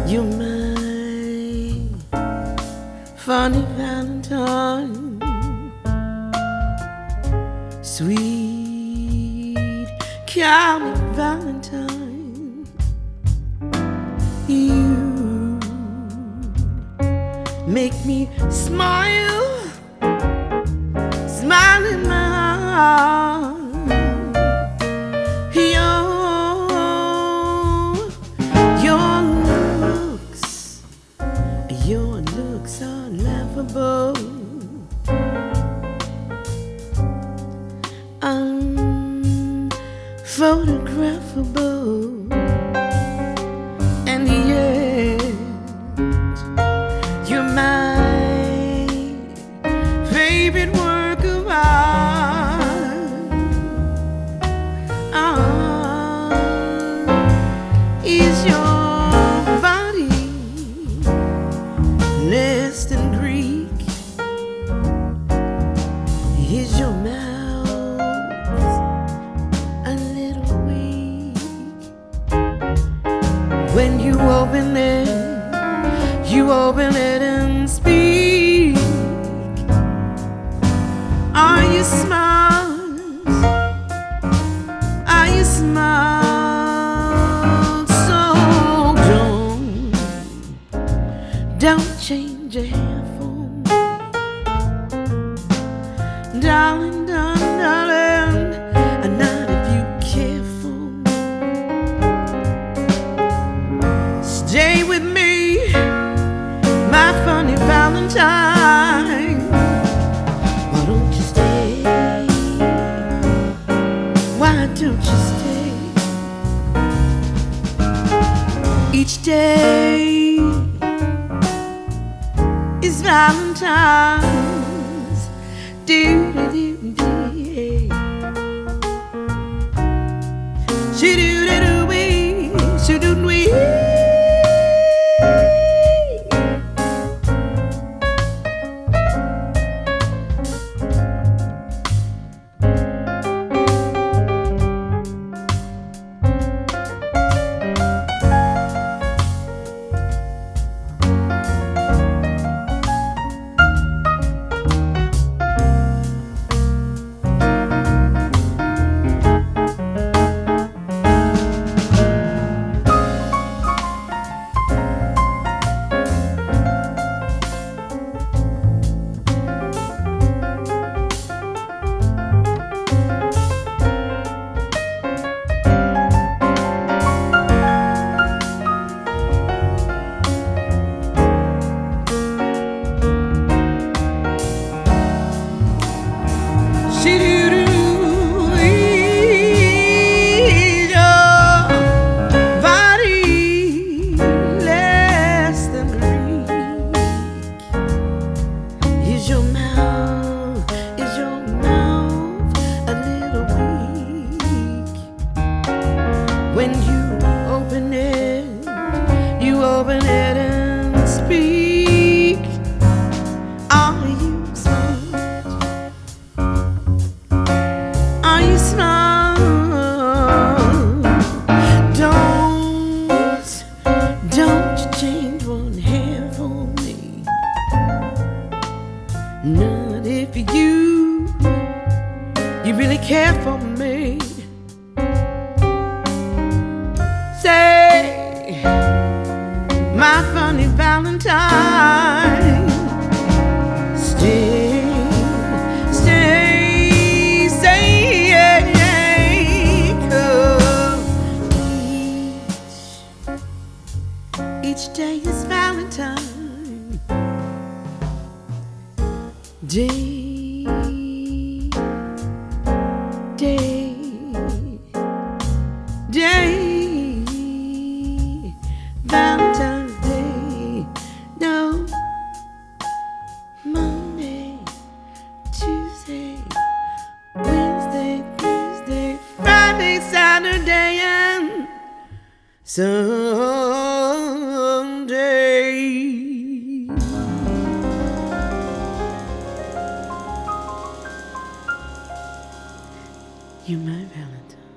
You're my funny Valentine, sweet comic Valentine. You make me smile, smile in my heart. Your looks are laughable, unphotographable, and yet you're my favorite work of art. Is your body less than Greek? Is your mouth a little weak? When you open it and speak. Are you smart? Are you smart? So don't change your hair for me, darling, darling, darling. And not if you care for me. Stay with me, my funny Valentine. Why don't you stay? Why don't you stay? Each day is Valentine's. Do do do do. She do do do we. She do we. When you open it and speak. Are you smart? Are you smart? Don't you change one hair for me. Not if you really care for me. Say, my funny Valentine, stay, yeah, 'cause each day is Valentine Day. Valentine's Day. No, Monday, Tuesday, Wednesday, Thursday, Friday, Saturday, and Sunday. You're my Valentine.